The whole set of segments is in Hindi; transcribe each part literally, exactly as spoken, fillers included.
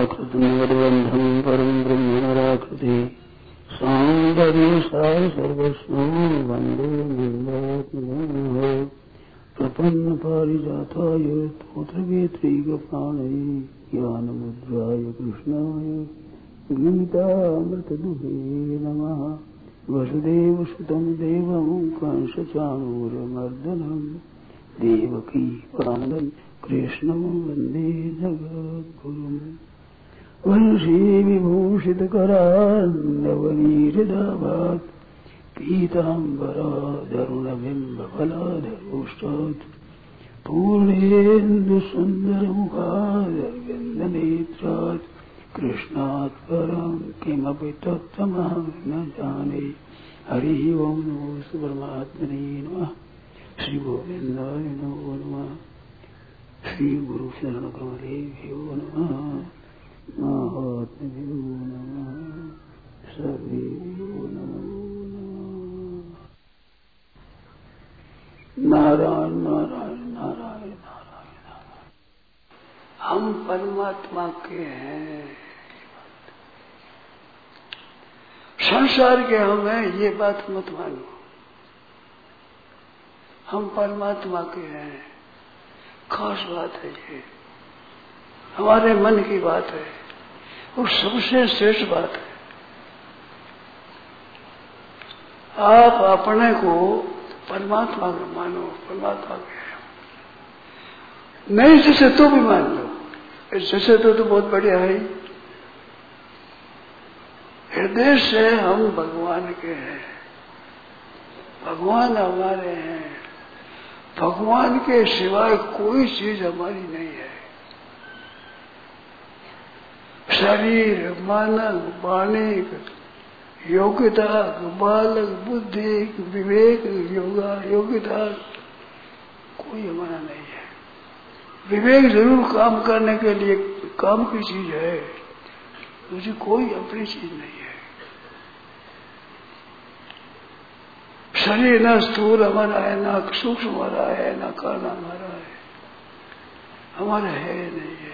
कृतं वरबन्धं परं ब्रह्म नराकृति सौन्दर्यसार सर्वस्वं वन्दे मन्दात्मनः प्रपन्न पारिजाताय स्तोत्रवेत्रैकपाणये ज्ञानमुद्राय कृष्णाय गीतामृतदुहे नमः। वसुदेवसुतं देवं कंसचाणूरमर्दनं देवकी परमानन्दं कृष्णं वन्दे जगद्गुरुम्। वंशीविभूषितकरान्नवनीरदाभात् पीताम्बरादरुणबिम्बफलाधरोष्टात् पूर्णेन्दुसुन्दरमुखादरविन्दनेत्रात् कृष्णात् परं किमपि तत्त्वमहं न जाने। हरिः ओं नमो परमात्मने नमः। श्री गोविन्दाय नमो नमः। श्री गुरु शरण कमलेभ्यो नमः। महात्म्यो नमः। सर्वेभ्यो नमो नमः। नारायण नारायण नारायण नारायण नारायण। हम परमात्मा के हैं, संसार के हम हैं, ये बात मत मानो। हम परमात्मा के हैं, खास बात है ये, हमारे मन की बात है और सबसे श्रेष्ठ बात है। आप अपने को परमात्मा का मानो, परमात्मा के नहीं जैसे तो भी मान लो, जैसे तो तो बहुत बढ़िया है। हृदय से हम भगवान के हैं, भगवान हमारे हैं, भगवान के सिवाय कोई चीज हमारी नहीं है। शरीर, मन, वाणी, योग्यता, बालक, बुद्धि, विवेक, योगा, योग्यता कोई हमारा नहीं है। विवेक जरूर काम करने के लिए काम की चीज है, मुझे कोई अपनी चीज नहीं है। शरीर न स्थूल हमारा है, ना सूक्ष्म हमारा है, ना कारण हमारा है, हमारा है नहीं है।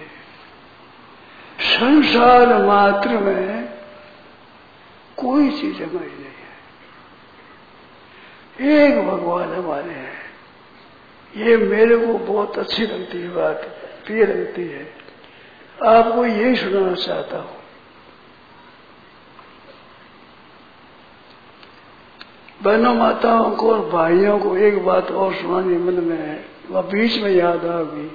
संसार मात्र में कोई चीज हमारी नहीं है। एक भगवान हमारे हैं। ये मेरे को बहुत अच्छी लगती है बात, प्रिय लगती है, आपको यही सुनाना चाहता हूं। बहनों, माताओं को और भाइयों को एक बात और सुनानी मन में है, वह बीच में याद आ गई।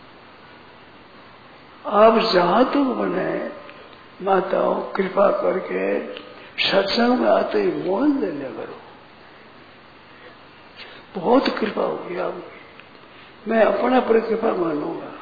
आप जहां तक बने माताओं, कृपा करके सत्संग में आते ही मोहन ले लिया करो। बहुत कृपा होगी आपकी, मैं अपना पर कृपा मानूंगा।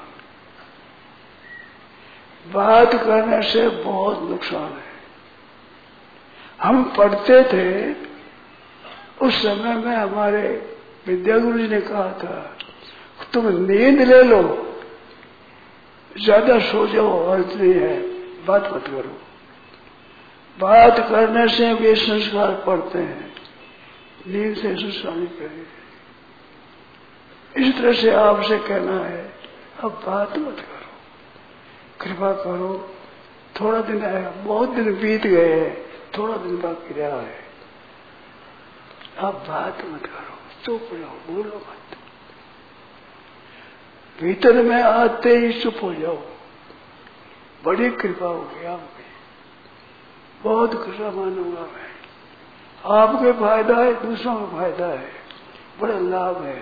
बात करने से बहुत नुकसान है। हम पढ़ते थे उस समय में, हमारे विद्यागुरु जी ने कहा था, तुम नींद ले लो, ज्यादा सो जाओ, अर्थ नहीं है, बात मत करो। बात करने से वे संस्कार पड़ते हैं, नींद से संस्कार नहीं करेंगे। इस तरह से आपसे कहना है, अब बात मत करो, कृपा करो। थोड़ा दिन है, बहुत दिन बीत गए हैं, थोड़ा दिन बाकी रहा है। अब बात मत करो, चुप रहो, बोलो मत। भीतर में आते ही चुप हो जाओ। बड़ी कृपा होगी आपकी, बहुत कृपा मानूंगा मैं। आपके फायदा है, दूसरों का फायदा है, बड़ा लाभ है।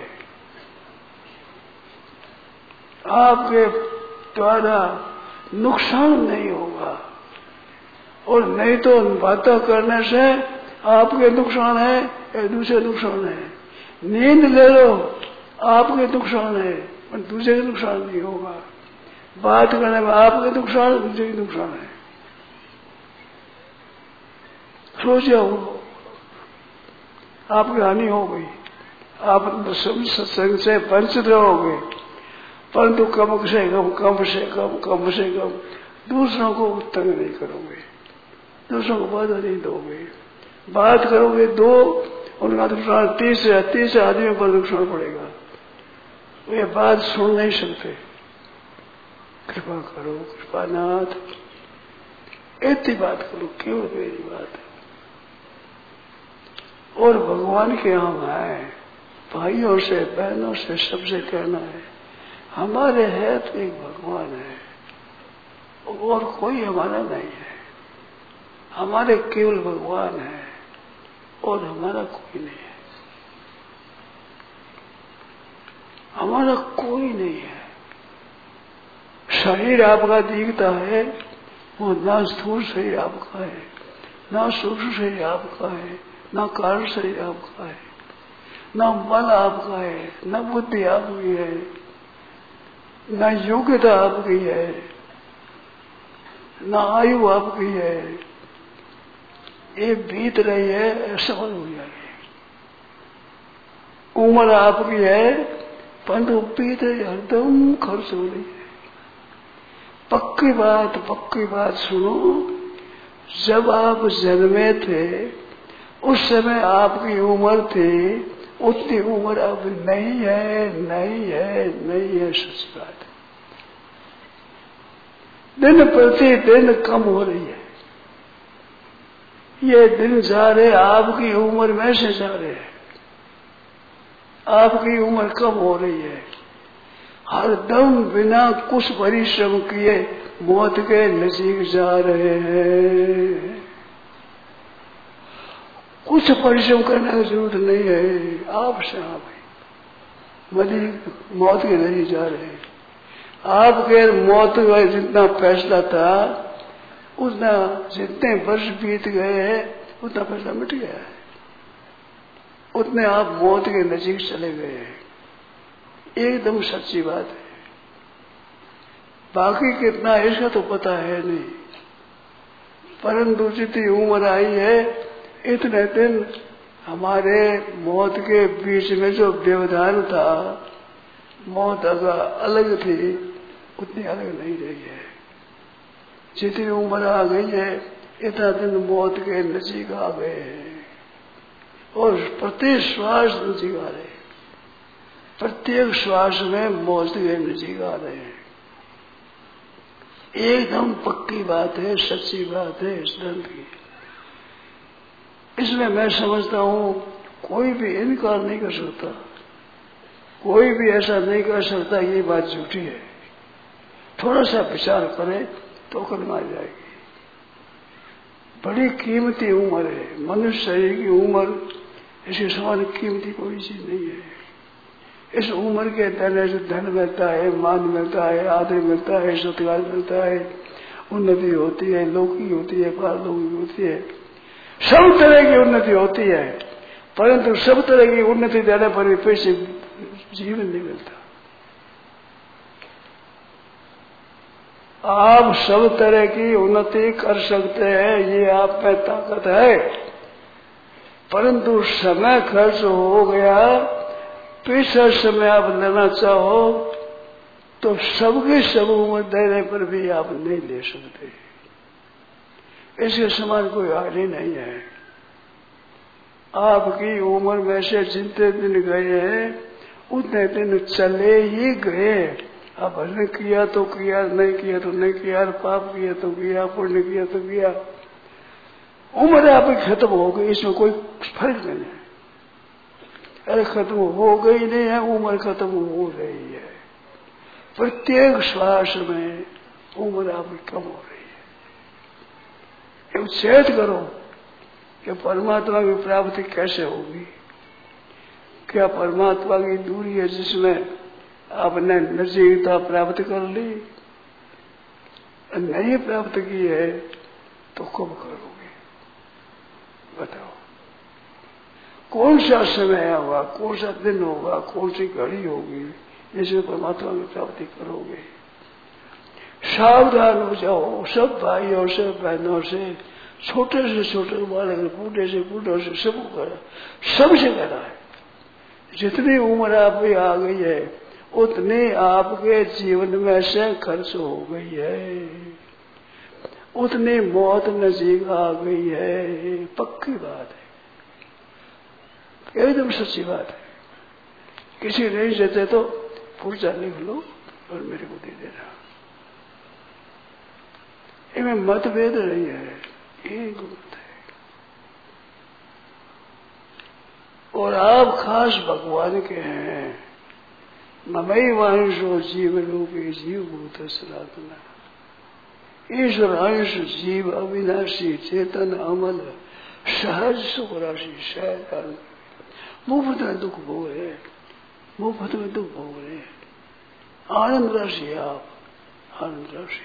आपके द्वारा नुकसान नहीं होगा, और नहीं तो बातें करने से आपके नुकसान है या दूसरे नुकसान है। नींद ले लो, आपके नुकसान है पर दूसरे का नुकसान नहीं होगा। बात करने में आपके नुकसान, दूसरे के नुकसान है। सोचो, आपकी हानि हो गई, आप सत्संग से वंचित रहोगे, परंतु कम से कम कम से कम कम से कम दूसरों को तंग नहीं करोगे, दूसरों को बाधा नहीं दोगे। बात करोगे दो, उनका नुकसान तीसरे तीसरे आदमी पर नुकसान पड़ेगा, वे बात सुन नहीं सकते। कृपा करो कृपानाथ, इतनी बात करो, केवल मेरी बात है। और भगवान के हम आए, भाइयों से बहनों से सबसे कहना है, हमारे है तो एक भगवान है और कोई हमारा नहीं है। हमारे केवल भगवान है और हमारा कोई नहीं है। हमारा कोई नहीं है। शरीर आपका दिखता है, वो ना स्थूल शरीर आपका है, ना सूक्ष्म शरीर आपका है, ना कारण शरीर आपका है, ना मन आपका है, ना बुद्धि आपकी है, ना योग्यता आपकी है, ना आयु आपकी है। ये बीत रही है, सफल हो जाएगी। उम्र आपकी है, परंतु बीत रही हरदम खर्च हो रही है। पक्की बात पक्की बात सुनो, जब आप जन्मे थे उस समय आपकी उम्र थी, उतनी उम्र अब नहीं है, नहीं है, नहीं है। सच बात है। दिन प्रति दिन कम हो रही है। ये दिन जा रहे आपकी उम्र में से जा रहे हैं। आपकी उम्र कम हो रही है। हर दम बिना कुछ परिश्रम किए मौत के नजीक जा रहे हैं। कुछ परिश्रम करने की जरूरत नहीं है। आप से आप मरी मौत के नजीक जा रहे हैं। आपके मौत का जितना फैसला था, उतना जितने वर्ष बीत गए हैं उतना फैसला मिट गया है। उतने आप मौत के नजीक चले गए हैं। एकदम सच्ची बात है। बाकी कितना इसका तो पता है नहीं, परंतु जितनी उम्र आई है इतने दिन हमारे मौत के बीच में जो व्यवधान था, मौत अगर अलग थी उतनी अलग नहीं रही है। जितनी उम्र आ गई है इतना दिन मौत के नजीक आ गए हैं और प्रत्येक श्वास नजीक आ रहे हैं। प्रत्येक श्वास में मौत के नजीक आ रहे हैं। एकदम पक्की बात है, सच्ची बात है इस ग्रंथ की। इसमें मैं समझता हूं कोई भी इनकार नहीं कर सकता, कोई भी ऐसा नहीं कर सकता ये बात झूठी है। थोड़ा सा विचार करें तो अकल में आ जाएगी। बड़ी कीमती उम्र है। मनुष्य शरीर की उम्र इसके समान कीमती कोई चीज नहीं है। इस उम्र के देने से धन मिलता है, मान मिलता है, आदर मिलता है, सत्कार मिलता है, उन्नति होती है, लौकिक होती है, पारलौकिक होती है, सब तरह की उन्नति होती है। परंतु सब तरह की उन्नति देने पर भी पैसे जीवन नहीं मिलता। आप सब तरह की उन्नति कर सकते हैं, ये आप में ताकत है, परंतु समय खर्च हो गया, पिछले समय आप लेना चाहो तो सबकी सब उम्र देने पर भी आप नहीं ले सकते। इसके समान कोई आगे नहीं है। आपकी उम्र में से जितने दिन गए हैं उतने दिन चले ही गए। अब भजन किया तो किया, नहीं किया तो नहीं किया, पाप किया तो किया, पुण्य किया तो किया, उम्र आपकी खत्म हो गई। इसमें कोई फर्क नहीं है। अरे खत्म हो गई नहीं है, उम्र खत्म हो रही है। प्रत्येक श्वास में उम्र आपकी कम हो रही है। उच्चेत करो कि परमात्मा की प्राप्ति कैसे होगी। क्या परमात्मा की दूरी है जिसमें आपने नजीकता प्राप्त कर ली, नहीं प्राप्त की है तो कब करोगे बताओ। कौन सा समय होगा, कौन सा दिन होगा, कौन सी घड़ी होगी जिसमें परमात्मा की प्राप्ति करोगे। सावधान हो जाओ सब भाइयों से, बहनों से, छोटे से छोटे बालक, बूढ़े से बूढ़ों से, सबको करा, सबसे कहना है। जितनी उम्र आपकी आ गई है उतनी आपके जीवन में से खर्च हो गई है, उतनी मौत नजीक आ गई है। पक्की बात है, एकदम सच्ची बात है। किसी नहीं देते तो पूर्जा लिख लो और मेरे को दे देना। इनमें मतभेद नहीं है, एक मत है। और आप खास भगवान के हैं। ममई वांशो जीव रूपी जीव भूत सनातन। ईश्वर अंश जीव अविनाशी चेतन अमल सहज सुख राशि सहज आनंद। मुफ्त में दुख भोग रहे, मुफ्त में दुख भोग रहे, आनंद राशि आप, आनंद राशि।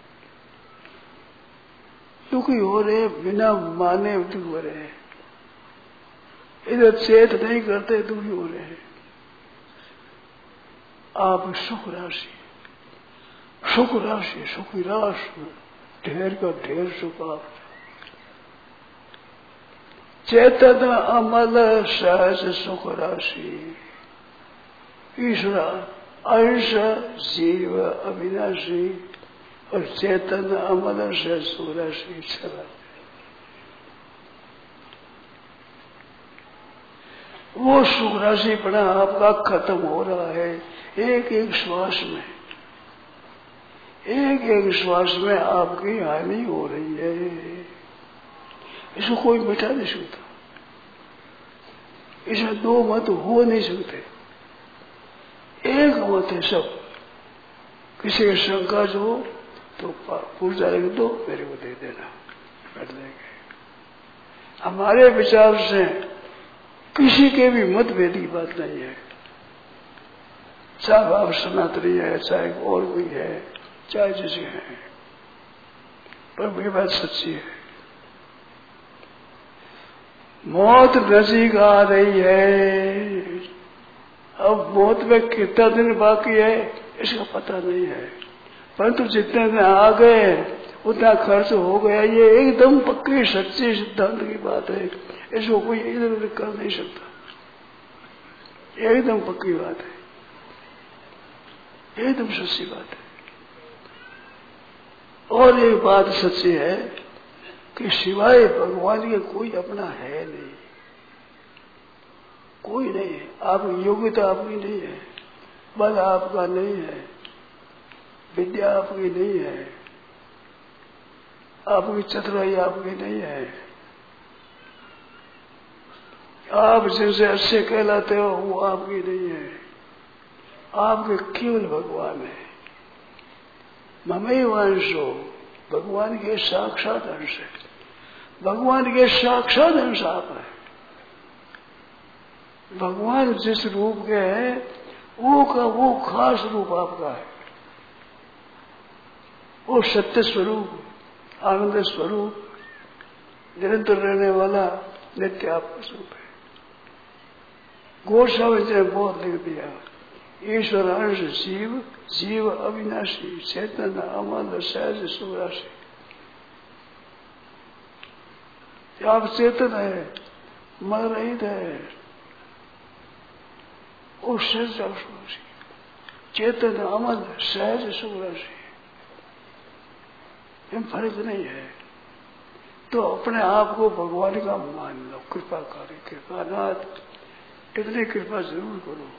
दुखी हो रहे बिना माने दुख हो रहे, इधर चेत नहीं करते दुखी हो रहे हैं। आप सुख राशि, सुख राशि, सुखी राश, ढेर का ढेर सुख आप। चेतन अमल सहज सुख राशि। ईश्वर अंश जीव अविनाशी और चेतन अमल सहज सुख राशि। छला वो सुख राशि पड़ा आपका खत्म हो रहा है एक एक श्वास में। एक एक श्वास में आपकी हानि हो रही है। इसको कोई मिटा नहीं सकता, इसमें दो मत हो नहीं सकते, एक मत है सब। किसी की शंका जो हो तो पूछ जाएगा तो मेरे को दे देना, कर देंगे। हमारे विचार से किसी के भी मतभेद की बात नहीं है, चाहे आप सनातनी है, चाहे और कोई है, चाहे जिसे है, पर ये बात सच्ची है। मौत नजीक आ रही है। अब मौत में कितना दिन बाकी है इसका पता नहीं है, परंतु जितने दिन आ गए उतना खर्च हो गया। ये एकदम पक्की सच्ची सिद्धांत की बात है, इसको कोई इधर उधर कर नहीं सकता, एकदम पक्की बात है, एकदम सच्ची बात है। और एक बात सच्ची है कि सिवाय भगवान के कोई अपना है नहीं, कोई नहीं है। आप योग्यता आपकी नहीं है, बल आपका नहीं है, विद्या आपकी नहीं है, आपकी चतुराई आपकी नहीं है। आप जिनसे अच्छे कहलाते हो वो आपकी नहीं है, आपके केवल भगवान है। ममई वंशो, भगवान के साक्षात अंश है, भगवान के साक्षात अंश आप है। भगवान जिस रूप के है वो का वो खास रूप आपका है। वो सत्य स्वरूप, आनंद स्वरूप, निरंतर रहने वाला नित्य आपका स्वरूप है। गोस्वामी जी ने बहुत लिख दिया, ईश्वर अंश जीव, जीव अविनाशी चेतन अमल सहज सुख राशि। आप चेतन है, मर रहित है, और सहज सुख राशि, चेतन अमल सहज सुख राशि, इन फर्क नहीं है। तो अपने आप को भगवान का मान लो, कृपा करे, कृपानाथ इतनी कृपा जरूर करो।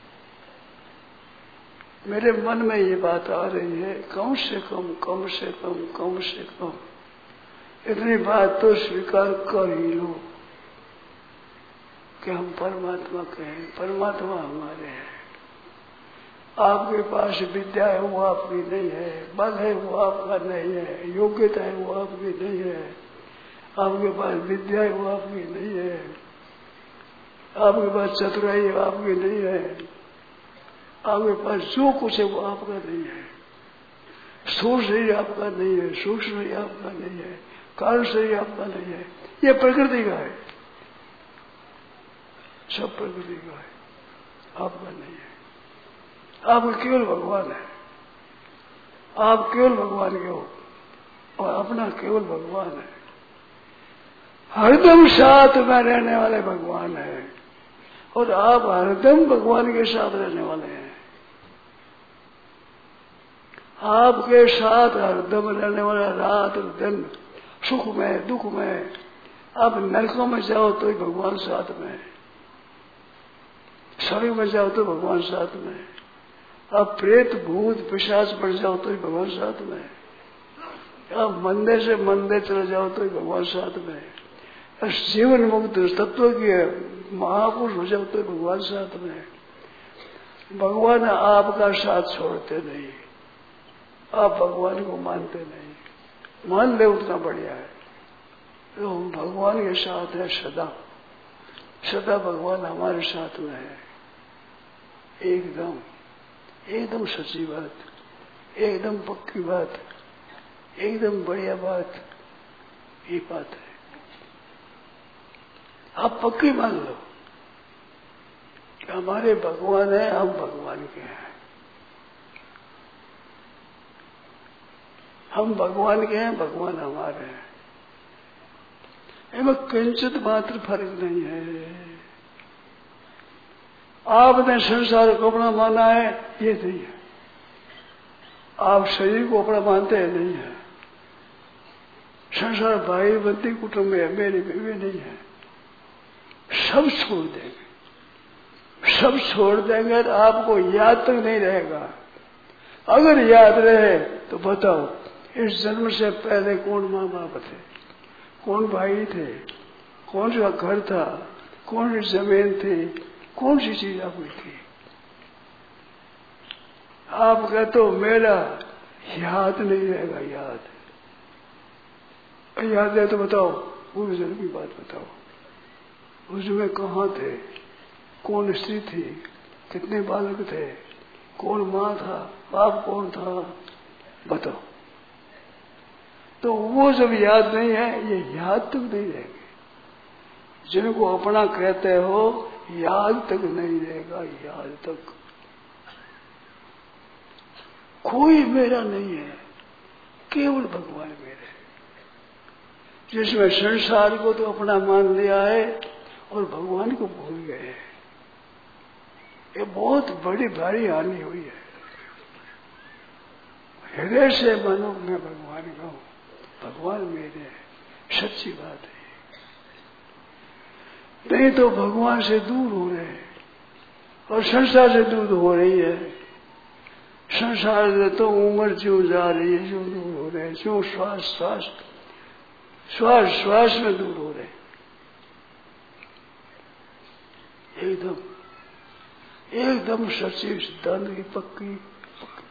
मेरे मन में ये बात आ रही है, कम से कम कम से कम कम से कम इतनी बात तो स्वीकार कर ही लो कि हम परमात्मा के हैं, परमात्मा हमारे हैं। आपके पास विद्या है वो आपकी नहीं है, बल है वो आपका नहीं है, योग्यता है वो आपकी नहीं है, आपके पास विद्या है वो आपकी नहीं है, आपके पास चतुराई है आपकी नहीं है, आपके पास जो कुछ है वो आपका नहीं है। स्थूल शरीर आपका नहीं है, सूक्ष्म शरीर आपका नहीं है, कारण शरीर आपका नहीं है, ये प्रकृति का है, सब प्रकृति का है, आपका नहीं है। आप केवल भगवान है, आप केवल भगवान के हो और अपना केवल भगवान है, हरदम साथ में रहने वाले भगवान है और आप हरदम भगवान के साथ रहने वाले हैं। आपके साथ हरदम रहने वाला रात दिन, सुख में दुख में, आप नरकों में जाओ तो भगवान साथ में, स्वर्ग में जाओ तो भगवान साथ में, आप प्रेत भूत पिशाच बन जाओ तो भगवान साथ में, आप मंदिर से मंदिर चले जाओ तो भगवान साथ में है। जीवन मुक्त तत्व की महापुरुष हो जाओ तो भगवान साथ में है। भगवान आपका साथ छोड़ते नहीं, आप भगवान को मानते नहीं, मान ले उतना बढ़िया है। तो हम भगवान के साथ है सदा, सदा भगवान हमारे साथ में है। एकदम एकदम सच्ची बात, एकदम पक्की बात, एकदम बढ़िया बात, ये बात है। आप पक्की मान लो कि हमारे भगवान है, हम भगवान के हैं। हम भगवान के हैं, भगवान हमारे हैं। इनमें किंचित मात्र फर्क नहीं है। आपने संसार को अपना माना है, ये नहीं है। आप शरीर को अपना मानते हैं, नहीं है। संसार भाई बंदी कुटुंब में मेरे में भी नहीं है। सब छोड़ देंगे, सब छोड़ देंगे तो आपको याद तक नहीं रहेगा। अगर याद रहे तो बताओ इस जन्म से पहले कौन माँ बाप थे, कौन भाई थे, कौन सा घर था, कौन सी जमीन थी, कौन सी चीज आपकी थी। आप कहते हो मेरा याद नहीं रहेगा। याद याद है तो बताओ पूर्व जन्म की बात बताओ। उसमें कहाँ थे, कौन स्त्री थी, कितने बालक थे, कौन माँ था, बाप कौन था, बताओ। तो वो जब याद नहीं है, ये याद तक नहीं रहेंगे। जिनको अपना कहते हो याद तक नहीं रहेगा। याद तक कोई मेरा नहीं है, केवल भगवान मेरे। जिसमें संसार को तो अपना मान लिया है और भगवान को भूल गए, ये बहुत बड़ी भारी हानि हुई है। हृदय से मानो मैं भगवान का हूं, भगवान मेरे है, सच्ची बात है। नहीं तो भगवान से दूर हो रहे हैं और संसार से दूर हो रही है। संसार से तो उम्र जो जा रही है, जो दूर हो रहे हैं, जो श्वास श्वास श्वास श्वास में दूर हो रहे हैं। एकदम एकदम सच्ची सिद्धांत की पक्की, पक्की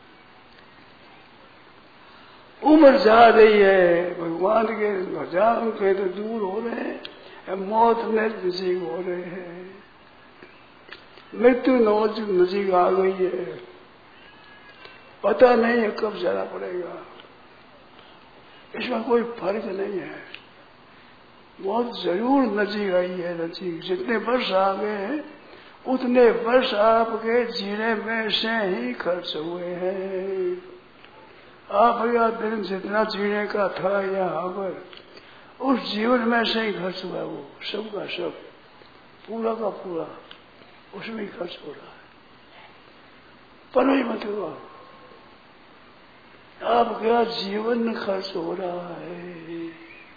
उम्र जा रही है, भगवान के भजन के तो दूर हो रहे हैं, मौत नजदीक हो रहे हैं, मृत्यु नौज नजीक आ गई है। पता नहीं है कब जाना पड़ेगा, इसमें कोई फर्क नहीं है। मौत जरूर नजीक आई है, नजीक। जितने वर्ष आ गए हैं उतने वर्ष आपके जीने में से ही खर्च हुए हैं। आपका दिन जितना जीने का था यहाँ पर, उस जीवन में से ही खर्च हुआ। वो सब का सब, पूरा का पूरा उसमें ही खर्च हो रहा है। पर ही मत हुआ, आपका जीवन खर्च हो रहा है।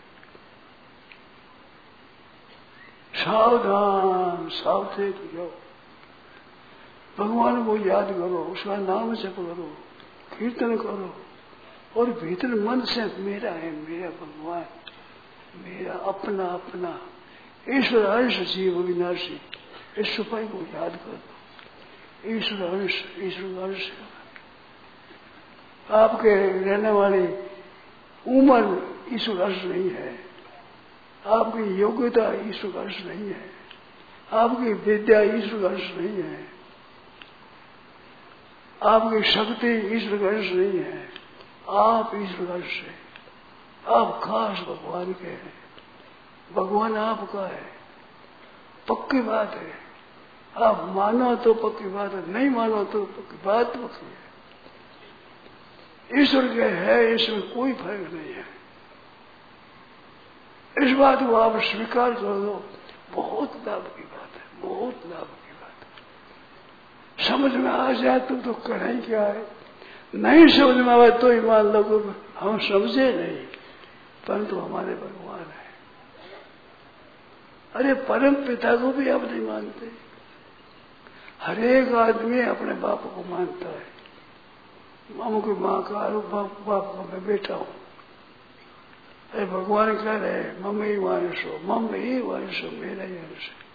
सावधान, सावधेन हो जाओ। भगवान को याद करो, उसका नाम जप करो, कीर्तन करो और भीतर मन से मेरा है, मेरा भगवान, मेरा अपना अपना ईश्वर अंश जीव अविनाशी, इस सुपाई को याद कर दो। ईश्वर अंश, ईश्वर अंश आपके रहने वाली उम्र ईश्वर अंश नहीं है, आपकी योग्यता ईश्वर अंश नहीं है, आपकी विद्या ईश्वर अंश नहीं है, आपकी शक्ति ईश्वर अंश नहीं है। आप ईश्वर अंश है, आप खास भगवान के हैं, भगवान आपका है। पक्की बात है, आप मानो तो पक्की बात है, नहीं मानो तो पक्की बात पक्की है। ईश्वर के है, इसमें कोई फर्क नहीं है। इस बात को आप स्वीकार कर दो, बहुत लाभ की बात है, बहुत लाभ की बात है। समझ में आ जाए तो तो करें क्या है, नहीं समझ में आए तो ही मान लो हम समझे नहीं, परंतु हमारे भगवान है। अरे परम पिता को भी आप नहीं मानते। हर एक आदमी अपने बाप को मानता है। मामू की माँ का बाप बाप को मैं बेटा हूं, अरे भगवान कह रहे मम ही वंश हो, मम ही वंश हो, मेरा ही अंश है।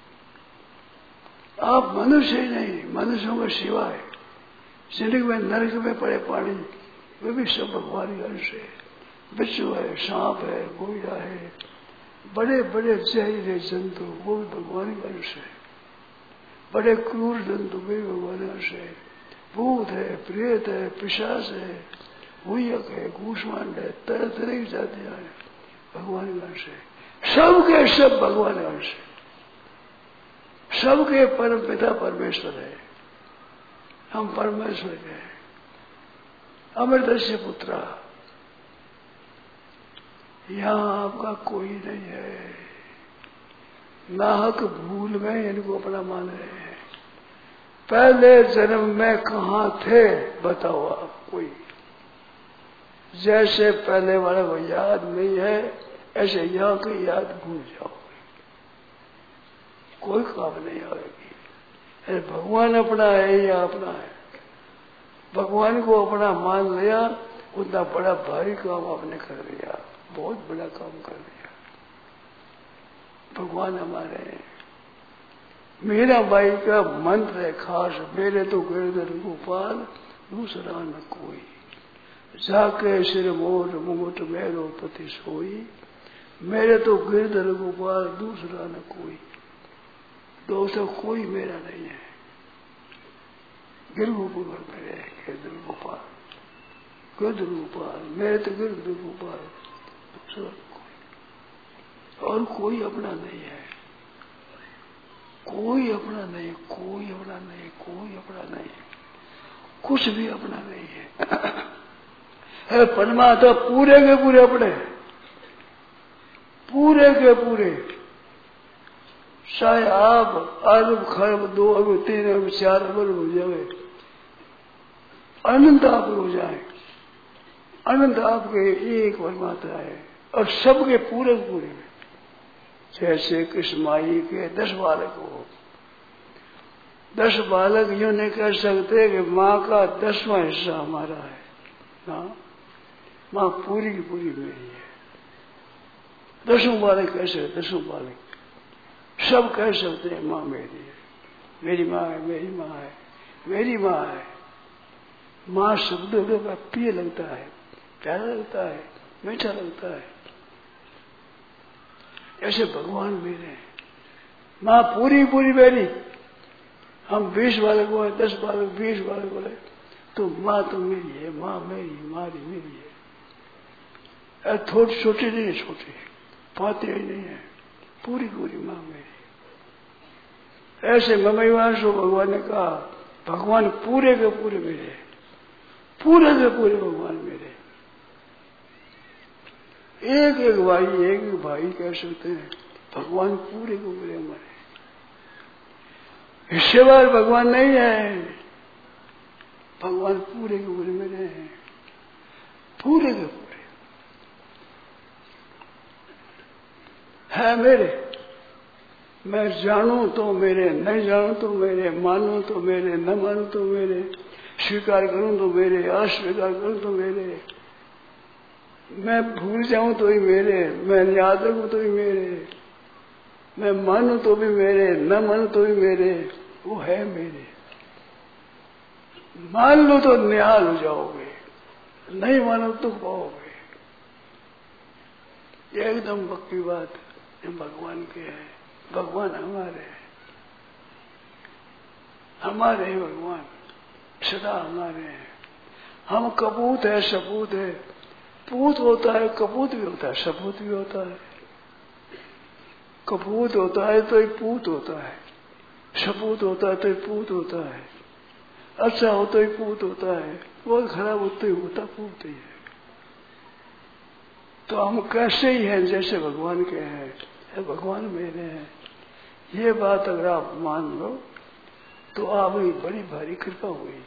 आप मनुष्य ही नहीं, मनुष्यों के सिवाय जिंदगी में नरक में पड़े पानी वे भी सब भगवान ही अंश है। बिच्छू है, सांप है, गोया है, बड़े बड़े जहरीले जंतु वो भी भगवान ही अंश है। बड़े क्रूर जंतु वे भी भगवान अंश है। भूत है, प्रेत है, पिशाच है, हुयक है, घूसमांड है, तरह तरह की जातियां हैं, भगवान का अंश है। सब के सब भगवान का अंश है। सबके परम पिता परमेश्वर है, हम परमेश्वर के हैं। अमृतस्य पुत्रा, यहाँ आपका कोई नहीं है। नाहक भूल में इनको अपना मान रहे हैं। पहले जन्म में कहाँ थे बताओ आप कोई? जैसे पहले वाले को याद नहीं है ऐसे यहाँ की याद भूल जाओगे, कोई काम नहीं आएगी। अरे भगवान अपना है या अपना है? भगवान को अपना मान लिया, उतना बड़ा भारी काम आपने कर दिया, बहुत बड़ा काम कर दिया। भगवान हमारे हैं। मीरा बाई का मंत्र है खास, मेरे तो गिरधर गोपाल दूसरा न कोई, जाके सिर मोर मुकुट मेरो पति सोई, मेरे तो गिरधर गोपाल दूसरा न कोई। दोस्तों कोई मेरा नहीं है, गिर गोपाल मेरे है, गिरधर गोपाल, गिरधर गोपाल मेरे तो गिरधर गोपाल दूसरा कोई, और कोई अपना नहीं है। कोई अपना नहीं, कोई अपना नहीं, कोई अपना नहीं, कुछ भी अपना नहीं है। है परमात्मा पूरे के पूरे अपने, पूरे के पूरे। चाहे आप अरब खरब दो अरब तीन अरब चार अरब हो जाए, अनंत आप हो जाए, अनंत आपके एक परमात्मा है और सबके पूरे पूरे। जैसे कृष्ण माई के दस बालक हो, दस बालक यूं नहीं कह सकते कि माँ का दसवां हिस्सा हमारा है ना, माँ पूरी की पूरी मेरी है। दसों बालक कैसे, दसों बालक सब कह सकते हैं माँ मेरी है, मेरी माँ है, मेरी माँ है, मेरी माँ है। माँ शब्दों का प्रिय लगता है, प्यारा लगता है, मीठा लगता है। ऐसे भगवान मेरे हैं, माँ पूरी पूरी मेरी। हम बीस बालक बोले, दस बालक, बीस बालक बोले तो माँ तो मेरी है, माँ मेरी, मारी मेरी है। थोड़ी छोटी नहीं है, छोटी पाते ही नहीं है, पूरी पूरी माँ मेरी। ऐसे ममैवांशो भगवान ने कहा, भगवान पूरे के पूरे मेरे, पूरे के पूरे भगवान मेरे। एक एक भाई, एक एक भाई कह सकते हैं, भगवान पूरे के पूरे हमारे। हिस्सेवार भगवान नहीं है, भगवान पूरे के पूरे मेरे हैं, पूरे के पूरे है मेरे। मैं जानूं तो मेरे, नहीं जानूं तो मेरे, मानूं तो मेरे, न मानूं तो मेरे, स्वीकार करूं तो मेरे, अस्वीकार करूं तो मेरे, मैं भूल जाऊं तो ही मेरे, मैं याद रखूं तो ही मेरे, मैं मानूं तो भी मेरे, न मानूं तो भी मेरे, वो है मेरे। मान लो तो निहाल हो जाओगे, नहीं मानो तो पाओगे। ये एकदम पक्की बात है, भगवान के है, भगवान हमारे हैं, हमारे हैं भगवान, सदा हमारे हैं। हम कपूत है, सपूत है, पूत होता है, कपूत भी होता है, सपूत भी होता है। कपूत होता है तो ही पूत होता है, सपूत होता है तो ही पूत होता है, अच्छा होता ही पूत होता है, बहुत खराब होता ही होता पूत ही है। तो हम कैसे ही हैं जैसे भगवान के हैं, भगवान मेरे हैं। ये बात अगर आप मान लो तो आपकी बड़ी भारी कृपा हुई,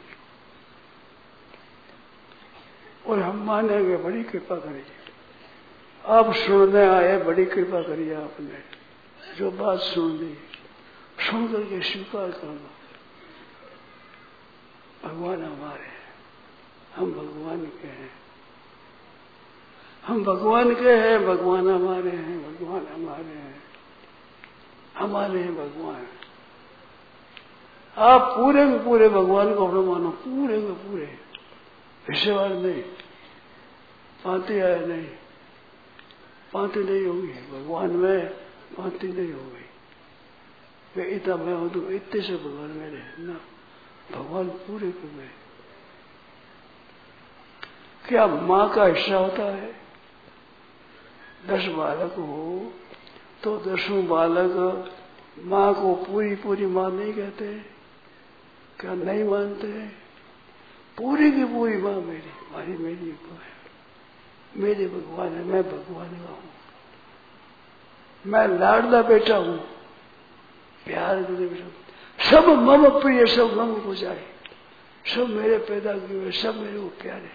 और हम मानेंगे बड़ी कृपा करिए। आप सुनने आए, बड़ी कृपा करिए आपने, जो बात सुन ली सुन करके स्वीकार करना। भगवान हमारे हैं, हम भगवान के हैं। हम भगवान के हैं, भगवान हमारे हैं, भगवान हमारे हैं, हमारे हैं भगवान। आप पूरे के पूरे भगवान को अपना मानो, पूरे के पूरे, विषयवाद नहीं, पांति आया नहीं, पांति नहीं होगी भगवान में, पांति नहीं होगी। वे इतना मैं हूं तो इतने से भगवान मेरे ना, भगवान पूरे को मैं। क्या माँ का हिस्सा होता है? दस बालक हो तो दसों बालक माँ को पूरी पूरी माँ नहीं कहते? क्या नहीं मानते? पूरी की पूरी माँ मेरी, मारी मेरी है, मेरे भगवान है, मैं भगवान का हूं, मैं लाडला बेटा हूं, प्यार के बेटा। सब मम प्रिय, सब मम को जाए, सब मेरे पैदा किए हुए, सब मेरे को प्यारे।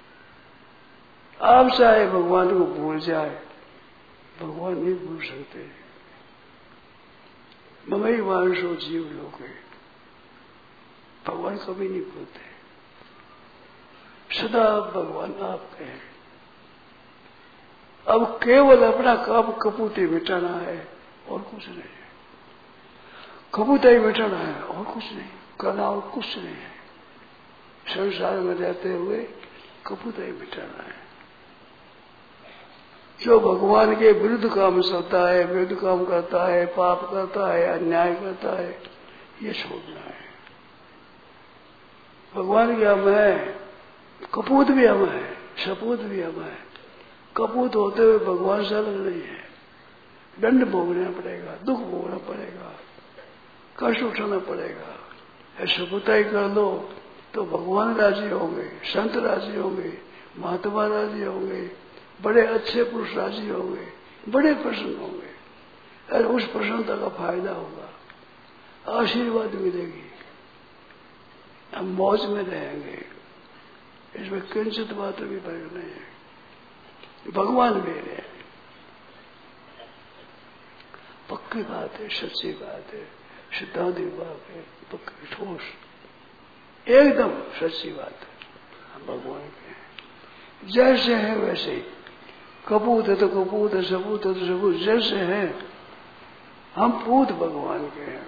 आप चाहे भगवान को भूल जाए, भगवान नहीं भूल सकते। ममई वांशो जीव लोग है, भगवान कभी नहीं भूलते, सदा भगवान आपके हैं। अब केवल अपना काम कपूते मिटाना है और कुछ नहीं है, कपूता ही मिटाना है और कुछ नहीं, करना और कुछ नहीं है। संसार में रहते हुए कपूता ही मिटाना है। जो भगवान के विरुद्ध काम चलता है, विरुद्ध काम करता है, पाप करता है, अन्याय करता है, ये छोड़ना है। भगवान की हम है, कपूत भी हम है, सपूत भी हम है। कपूत होते हुए भगवान से अलग नहीं है। दंड भोगना पड़ेगा, दुख भोगना पड़ेगा, कष्ट उठाना पड़ेगा। सपूताई कर लो तो भगवान राजी होंगे, संत राजी होंगे, महात्मा राजी होंगे, बड़े अच्छे पुरुष राजी होंगे, बड़े प्रसन्न होंगे, और उस प्रसन्नता का फायदा होगा, आशीर्वाद मिलेगी, हम मौज में रहेंगे। इसमें किंचित बात भी फर्क नहीं है। भगवान मेरे हैं, पक्की बात है, सच्ची बात है, सिद्धांतिक बात है, पक्की ठोस एकदम सच्ची बात है। भगवान के जैसे है वैसे ही, कपूत है तो कपूत है, सबूत है तो सबूत, जैसे है हम पूत भगवान के हैं।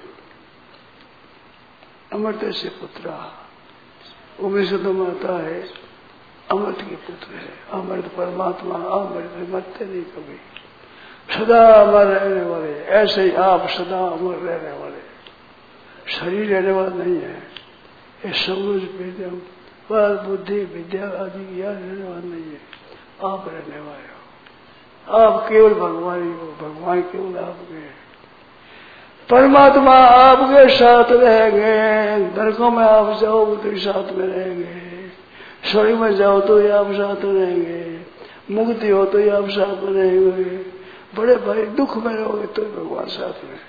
अमृत से पुत्रा, उपनिषद में आता है अमृत के पुत्र है, अमृत परमात्मा, अमृत मरते नहीं कभी, सदा अमर रहने वाले। ऐसे ही आप सदा अमर रहने वाले, शरीर रहने वाला नहीं है। ये समझ विद्या पर बुद्धि विद्या आदि ज्ञान रहने वाला नहीं है, आप रहने वाले हो। आप केवल भगवान ही हो, भगवान केवल आपके हैं। परमात्मा आपके साथ रहेंगे, नरकों में आप जाओ तो साथ में रहेंगे, स्वर्ग में जाओ तो ये आप साथ रहेंगे, मुक्ति हो तो ये आप साथ में रहेंगे, बड़े भाई दुख में रहोगे तो भगवान साथ में।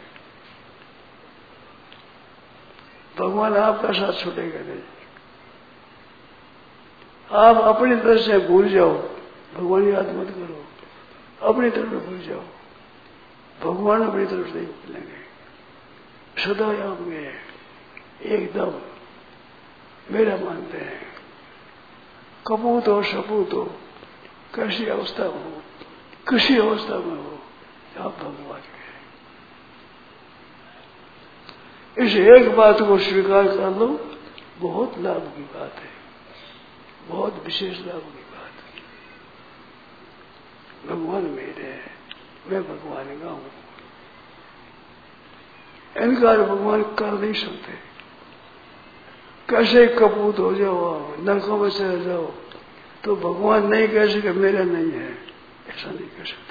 भगवान आपका साथ छूटेगा नहीं। आप अपनी तरफ से भूल जाओ, भगवान याद मत करो, अपनी तरफ भूल जाओ, भगवान अपनी तरफ से भूलेंगे, सदा आप में एकदम मेरा मानते हैं। कपूत हो सपूत हो, कैसी अवस्था हो, किसी अवस्था में हो, आप भगवान के हैं। इस एक बात को स्वीकार कर लो, बहुत लाभ की बात है, बहुत विशेष लाभ की बात है। भगवान मेरे हैं, मैं भगवान का हूं। इनकार भगवान कर नहीं सकते। कैसे कपूत हो जाओ, नरकों में चले जाओ, तो भगवान नहीं कह सके मेरा नहीं है, ऐसा नहीं कह सकते।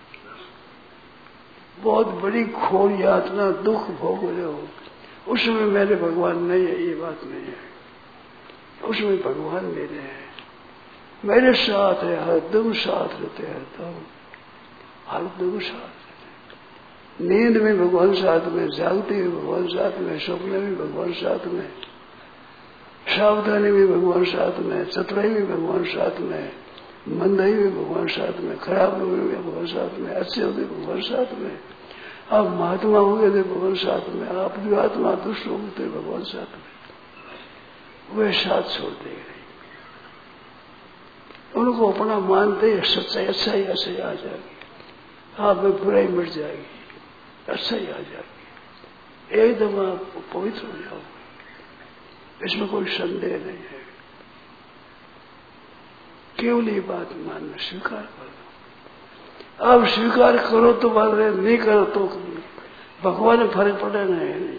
बहुत बड़ी घोर यातना दुख भोग रहे हो, उसमें मेरे भगवान नहीं है, ये बात नहीं है। उसमें भगवान मेरे हैं, मेरे साथ है, हरदम साथ रहते हैं, हरदम हरदम साथ। नींद में भगवान साथ में, जागते में भगवान साथ में, सपने में भगवान साथ में, सावधानी में भगवान साथ में, चतुराई में भगवान साथ में, मंदाई में भगवान साथ में, खराब लोगों में भगवान साथ में, अच्छे होते भगवान साथ में, आप महात्मा हो गए थे भगवान साथ में, आप जो आत्मा दुष्ट हो गए थे भगवान साथ में, वे साथ छोड़ देंगे। उनको अपना मानते ही सच्चाई अच्छा ही अच्छा ही आ जाएगी, आप में बुराई मिट जाएगी, अच्छा ही आ जाएगी, एकदम आप पवित्र हो जाओगे, इसमें कोई संदेह नहीं है। केवल ये बात मानना, स्वीकार कर दो। अब स्वीकार करो तो बात रहे, नहीं करो तो भगवान में फर्क पड़े नहीं,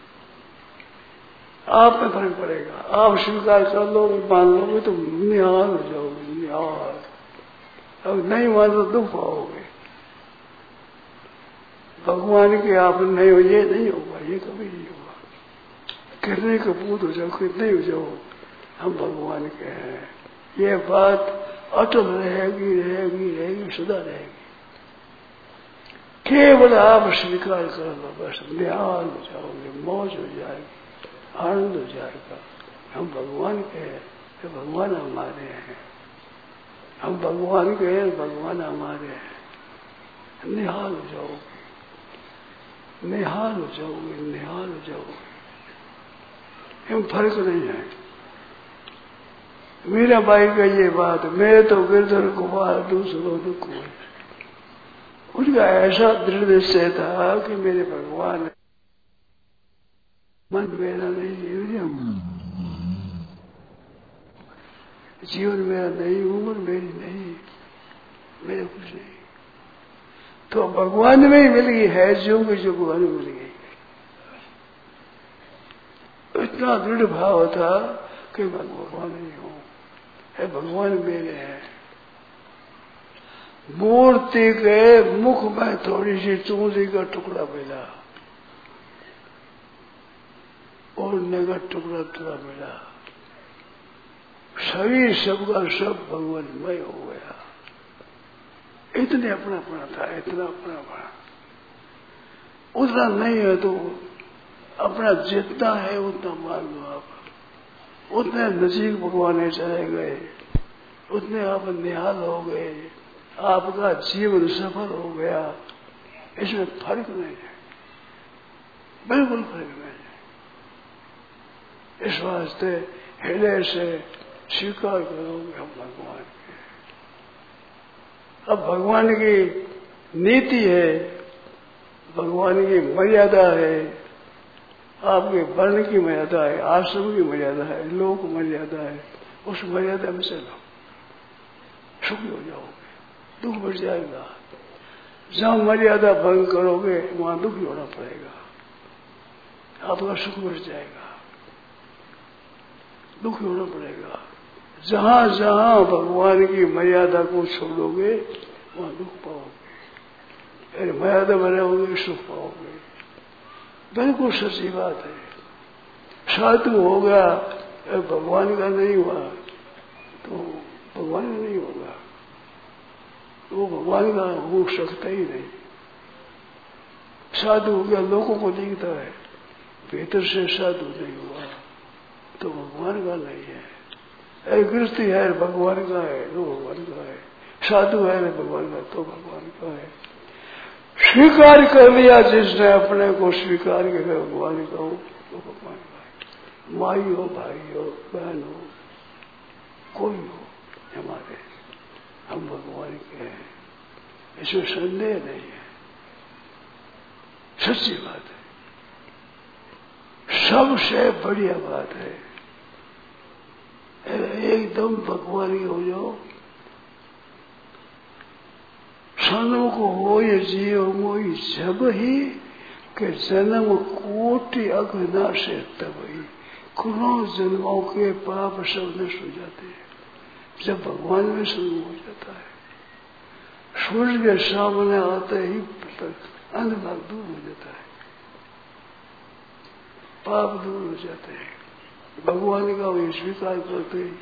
आप में फर्क पड़ेगा। आप स्वीकार कर लोगे, मान लोगे तो निहाल हो जाओगे, निहाल। अब नहीं मानो दुख पाओगे। भगवान के आप नहीं हो, ये नहीं होगा, ये कभी नहीं होगा। करने के पूत हो जाओ, कितने हो जाओ, हम भगवान के हैं, ये बात अटल रहेगी, रहेगी, रहेगी, सदा रहेगी। केवल आप स्वीकार कर लो, बस निहाल हो जाओगे, मौज हो जाएगी, आनंद हो जाएगा। हम भगवान के हैं, तो भगवान हमारे हैं, हम भगवान के हैं, भगवान हमारे हैं। निहाल हो जाओगे, निहाल हो जाओगे, निहाल हो जाओगे। हम फर्क नहीं है। मीरा बाई का ये बात, मैं तो गिरधर कुमार दूसरों दुख हुए, उनका ऐसा दृढ़ निश्चय था कि मेरे भगवान मन मेरा नहीं, जीवन मेरा नहीं, उम्र मेरी नहीं, मेरे कुछ नहीं, तो भगवान में ही मिल गई है, जो भी जो भगवान में मिल गई। इतना दृढ़ भाव था कि मैं भगवान नहीं हूं, है भगवान मेरे हैं। मूर्ति के मुख में थोड़ी सी चूंदी का टुकड़ा मिला और नगर टुकड़ा टुकड़ा मिला, शरीर सबका सब भगवानमय हो गया। इतने अपना अपना था, इतना अपना अपना। उतना नहीं है तो अपना जितना है उतना मान लो आप, उतने नजीक भगवान चले गए, उतने आप निहाल हो गए, आपका जीवन सफल हो गया। इसमें फर्क नहीं है, बिल्कुल फर्क नहीं है। इस वास्ते हृदय से स्वीकार करोगे हम भगवान के। अब भगवान की नीति है, भगवान की मर्यादा है, आपके वर्ण की मर्यादा है, आश्रम की मर्यादा है, लोक मर्यादा है, उस मर्यादा में चलो, सुखी हो जाओगे। दुख बढ़ जाएगा, जहां मर्यादा भंग करोगे वहां दुखी होना पड़ेगा, आपका सुख बढ़ जाएगा, दुखी होना पड़ेगा। जहां जहां भगवान की मर्यादा को छोड़ोगे वहां दुख पाओगे, अरे मर्यादा में रहोगे सुख पाओगे। बिल्कुल सच्ची बात है। साधु हो गया, भगवान का नहीं हुआ तो भगवान का नहीं होगा, वो भगवान का हो सकता ही नहीं। साधु हो गया, लोगों को दिखता है, भीतर से साधु नहीं हुआ तो भगवान का नहीं है। अरे गृहस्थी है भगवान का है तो भगवान का है, साधु है भगवान का तो भगवान का है। स्वीकार कर लिया जिसने अपने को, स्वीकार किया भगवान का हो तो भगवान का है। माई हो, भाई हो, बहन हो, कोई हो हमारे, हम भगवान के हैं, इसमें संदेह नहीं है, सच्ची बात है, सबसे बढ़िया बात है। एकदम भगवान की हो जाओ, सन्मुख हो ये जीव मोई जब ही के जन्म कोटि अघना से तब ही, करोड़ों जन्मों के पाप सब नष्ट हो जाते हैं जब भगवान में सन्मुख हो जाता है। सूर्य के सामने आते ही अंधकार दूर हो जाता है, पाप दूर हो जाते हैं, भगवान का वे स्वीकार करते ही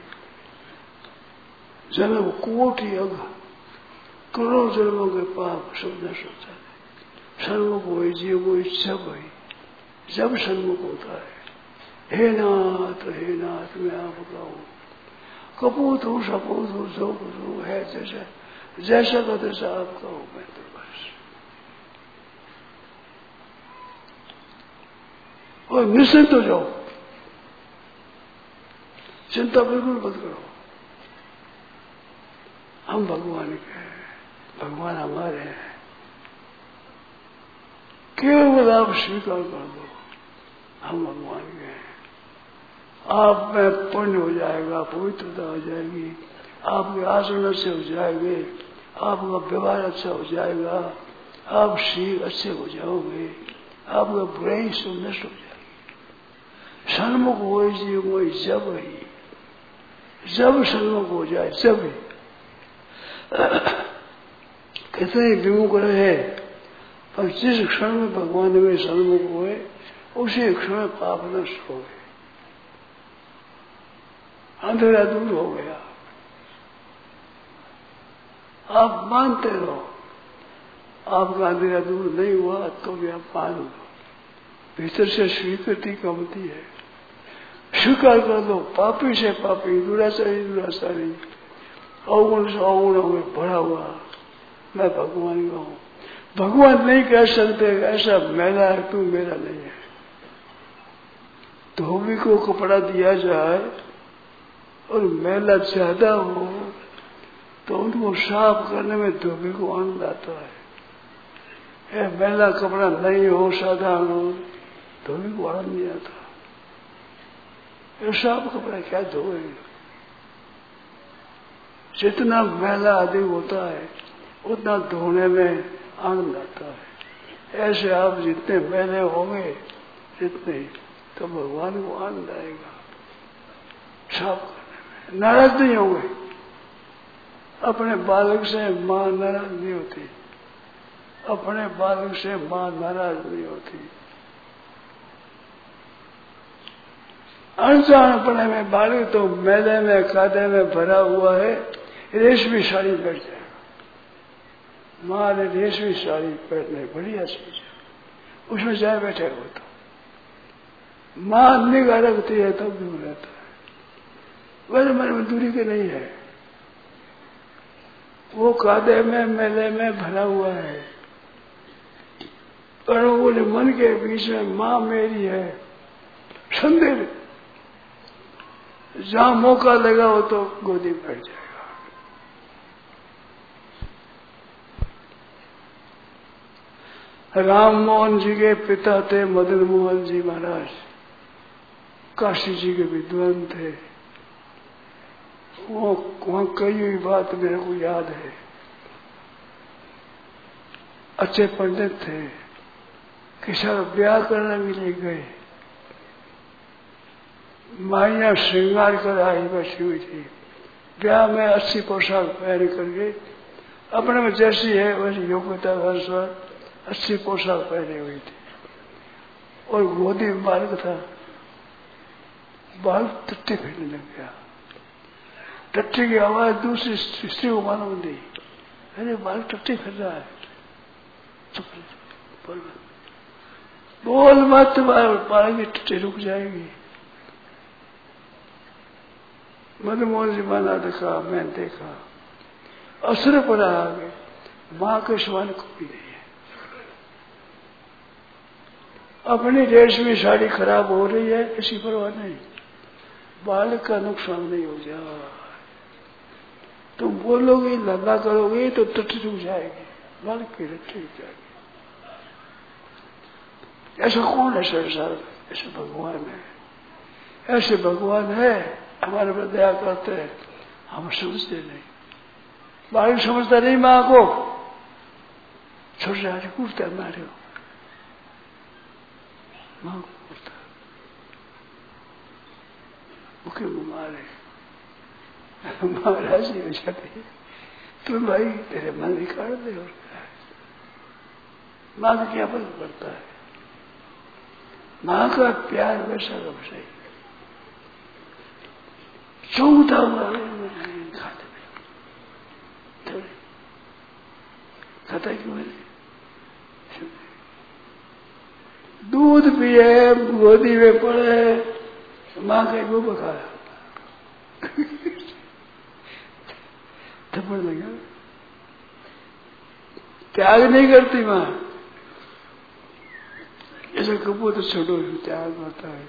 जन्म कोटि अघ करोड़ों जन्मों के पाप सब नष्ट हो जाते हैं। सन्मुख हो जीव को इच्छा हुई जब सन्मुख होता है, हे नाथ हे नाथ मैं आपका हूँ, कपूत हूँ सपूत हूँ जो कुछ हूँ है जैसा जैसा का तैसा आपका हूँ मैं तो बस। और निश्चिंत हो जाओ, चिंता बिल्कुल मत करो, हम भगवान के हैं, भगवान हमारे हैं। केवल आप स्वीकार कर दो हम भगवान के हैं। आप में पुण्य हो जाएगा, पवित्रता हो जाएगी, आपके आचरण अच्छे हो जाएंगे, आपका व्यवहार अच्छा हो जाएगा, आप शील अच्छे हो जाओगे, आपका बुराई सब नष्ट हो जाएगी। सन्मुख हो जी वही जब ही, जब सन्मुख हो जाए जब ही। कितने विमुख रहे पर जिस क्षण में भगवान में सन्मुख हुए उसी क्षण पाप नष्ट हो गए, अंधेरा दूर हो गया। आप मानते रहो, आपका अंधेरा दूर नहीं हुआ तो भी आप मान लो, भीतर से स्वीकृति कमती है। स्वीकार कर दो, पापी से पापी, दुराचारी दुराचारी, अवगुण से अवगुण में भरा हुआ मैं भगवान का हूं। भगवान नहीं कह सकते ऐसा मैला है तू मेरा नहीं है। धोबी को कपड़ा दिया जाए और मैला ज्यादा हो तो उनको साफ करने में धोबी को आनंद आता है। मैला कपड़ा नहीं हो, साधारण हो, धोबी को आनंद नहीं आता। ये साफ कपड़ा क्या धोए? जितना मैला अधिक होता है उतना धोने में आनंद आता है। ऐसे आप जितने मैले होंगे जितने तो भगवान को आनंद आएगा साफ करने में। नाराज नहीं होंगे। अपने बालक से मां नाराज नहीं होती, अपने बालक से मां नाराज नहीं होती। अनजानपने में बालक तो मैले में कादे में भरा हुआ है, रेशमी साड़ी पहन जाएगा। माँ ने रेशमी साड़ी पहनने बढ़िया चीज है, उसमें जाए बैठे हो तो माँ निगाह रखती है तब दूर रहता है। वैसे मन में दूरी के नहीं है, वो कादे में मेले में भरा हुआ है और वो मन के बीच में माँ मेरी है संदेह। जहां मौका लगा हो तो गोदी बैठ जाएगा। राम मोहन जी के पिता थे मदन मोहन जी महाराज, काशी जी के विद्वान थे। वो वहां कई हुई बात मेरे को याद है। अच्छे पंडित थे, किसी का ब्याह करने के लिए गए। माइया श्रृंगार कर आई बैठी हुई थी, ब्याह में अच्छी पोशाक पहन करके अपने में जैसी है वैसी योग्यता अनुसार अच्छी पोशाक पहनी हुई थी और गोदी में बालक था। बालक टट्टी फिरने लग गया। टट्टी की आवाज दूसरी स्त्री को मालूम दी, अरे बालक टट्टी फिर रहा है, चुप बोल बोल मत, बालक की टट्टी रुक जाएगी। मनमोहन जी माना देखा, मैं देखा, असर पड़ा आगे। माँ के समान कोई नहीं है। अपनी रेशमी साड़ी खराब हो रही है किसी परवाह नहीं, बालक का नुकसान नहीं हो जाए। तुम बोलोगे लल्ला करोगे तो टट्टी रुक जाएगी, बालक की टट्टी रुक जाएगी। ऐसा कौन है संसार में? ऐसे भगवान है, ऐसे भगवान है हमारे पर दया करते हैं, हम समझते नहीं। बालक समझता नहीं माँ को, छोटे आज कूदता है मारे माँ को कूदता, वो क्यों मारे? महाराज जी हो जाते, तुम भाई तेरे मन निकाल दे और क्या है? माँ का क्या फर्क पड़ता है? माँ का प्यार वैसा का वैसा ही चौथा हुआ खाते नहीं, खाता क्यों है? दूध पिए, गोदी में पड़े, माँ का वो बखाया थप्पड़ लगा। त्याग नहीं करती माँ, ऐसा कपूर तो छोड़ो, त्याग होता है,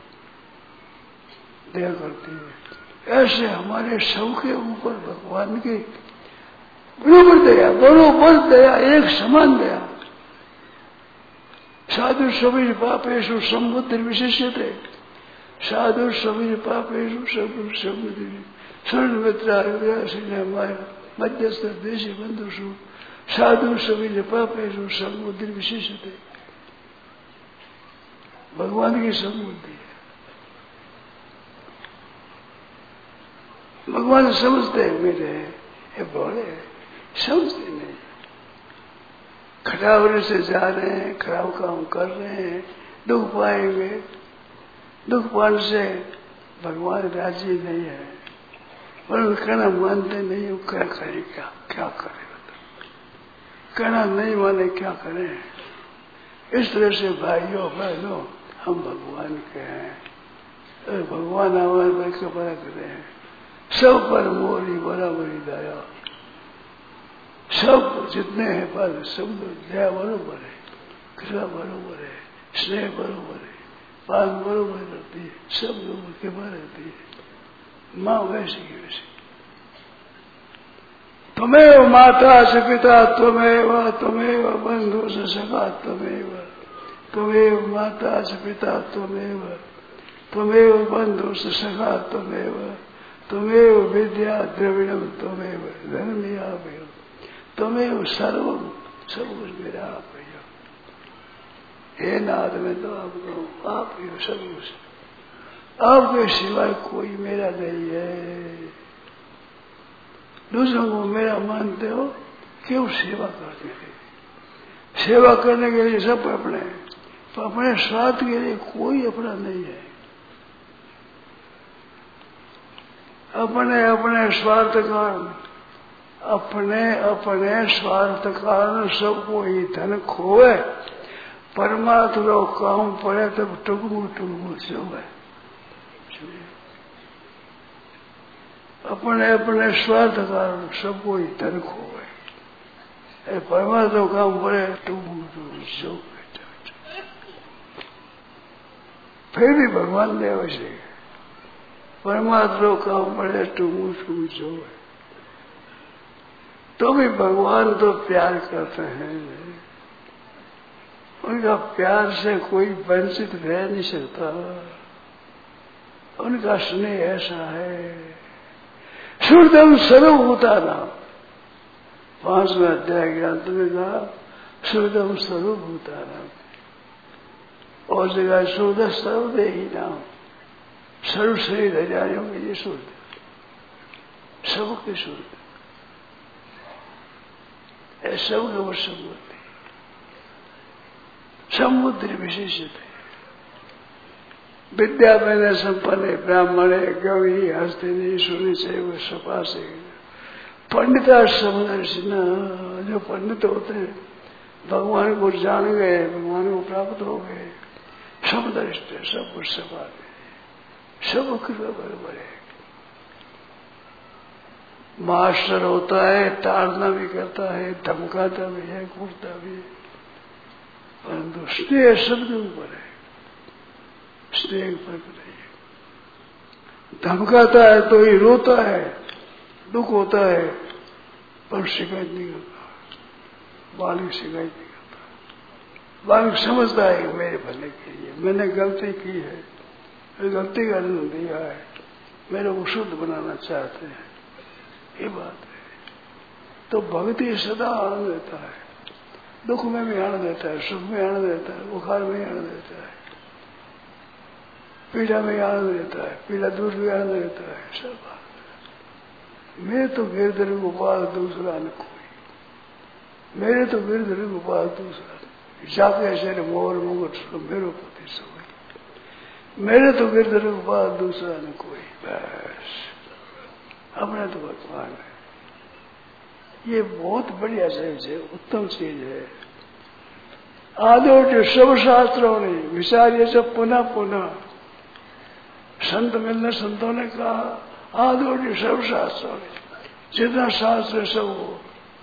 दया करती है। ऐसे हमारे सब के ऊपर भगवान की बरोबर दया, बरोबर दया, एक समान दया। साधु सभी पापेशु समुद्र विशेष्यते, साधु सभी पापेशु समुद्र सर्वमित्र मध्यस्थ देशी बंधुषु साधु सभी पापेशु समुद्र विशेष्यते। भगवान की समुद्री है। भगवान समझते हैं मेरे ये बोले, समझते नहीं। खराब से जा रहे हैं, खराब काम कर रहे हैं, दुख पाएंगे। दुख पाने से भगवान राजी नहीं है, पर कहना मानते नहीं हो। क्या करें, क्या क्या करें, कहना नहीं माने क्या करें। इस तरह से भाइयों बहनों हम भगवान के हैं, और भगवान हमारे पर कृपा करें। सब पर मोरी बराबरी दया, सब जितने हैं पर सब दया बरोबर है, कृपा बरोबर है, स्नेह बरोबर है, पान बरोबर रहती है, सब लोगों के बारे रहती है। माँ वैसी की वैसी। त्वमेव माता से पिता त्वमेव, त्वमेव बंधु से सखा त्वमेव, त्वमेव माता से पिता त्वमेव, त्वमेव बंधु से सखा त्वमेव, त्वमेव विद्या द्रविणम त्वमेव धर्मयामेव, त्वमेव सर्वम, सब कुछ मेरा आप है। हे नाथ, मैं तो आपको आप ही हो, सब कुछ आपके सिवाय कोई मेरा नहीं है। दूसरों को मेरा मानते हो, क्यों सेवा करते हैं? सेवा करने के लिए सब अपने, तो अपने स्वार्थ के लिए कोई अपना नहीं है। अपने अपने स्वार्थ कारण, अपने अपने स्वार्थ कारण सबको ही धन खोए, परमात्मा को काम पड़े तब टुकमु टुकमु से हुए। अपने अपने स्वार्थ कारण सबको ही धन खोए, परमात्मा को काम पड़े टुकमु टुकमु से हुए। फिर भी भगवान ने वैसे परमात्मा का बड़े टुकमु टुकमु से हुए, तो भी भगवान तो प्यार करते हैं। उनका प्यार से कोई वंचित रह नहीं सकता। उनका स्नेह ऐसा है। शुद्धम सर्वभूता नाम, पांचवें अध्याय ग्रंथ में कहा शुद्धम सर्वभूता नाम, और जगह शुद्ध सर्वदेही नाम, सर्व शरीर हजारियों में ये शुद्ध, सबके शुद्ध, सबके वो समुद्र, समुद्र विशेषित है। विद्या मैंने संपन्न ब्राह्मण गौरी हस्तिनी सुनी से वो सपा से पंडिता समदर्शिना, जो पंडित होते हैं भगवान को जान गए, भगवान को प्राप्त हो गए, समदर्शित है, सब कुछ सपा गए, सब कृपा बराबर है। मास्टर होता है, ताड़ना भी करता है, धमकाता भी है, कूटता भी है, परंतु स्नेह सबके ऊपर है, स्नेह पर नहीं है। धमकाता है तो ही रोता है, दुख होता है, पर शिकायत नहीं करता। बालिक शिकायत नहीं करता। बालिक समझता है कि मेरे भले के लिए मैंने गलती की है, गलती का अनुभव दिया है, मेरे को शुद्ध बनाना चाहते हैं, ये बात है। तो भक्ति सदा आनंद देता है, दुख में भी आनंद देता है, सुख में आनंद देता है, बुखार में आनंद देता है, पीड़ा में आनंद देता है, पीड़ा दूर भी आनंद देता है, सब बात। मैं तो गिरधर गोपाल दूसरा न कोई, मेरे तो गिरधर गोपाल दूसरा जाके ऐसे मोर मुकुट मेरो पति सोई, मेरे तो गिरधर गोपाल दूसरा न कोई, बस अपना तो भगवान है। ये बहुत बढ़िया चीज है, उत्तम चीज है। आदो सब शास्त्रों ने विचार्य सब पुनः पुनः, संत मिलने संतों ने कहा आदो सब शास्त्रों ने, जितना शास्त्र सब हो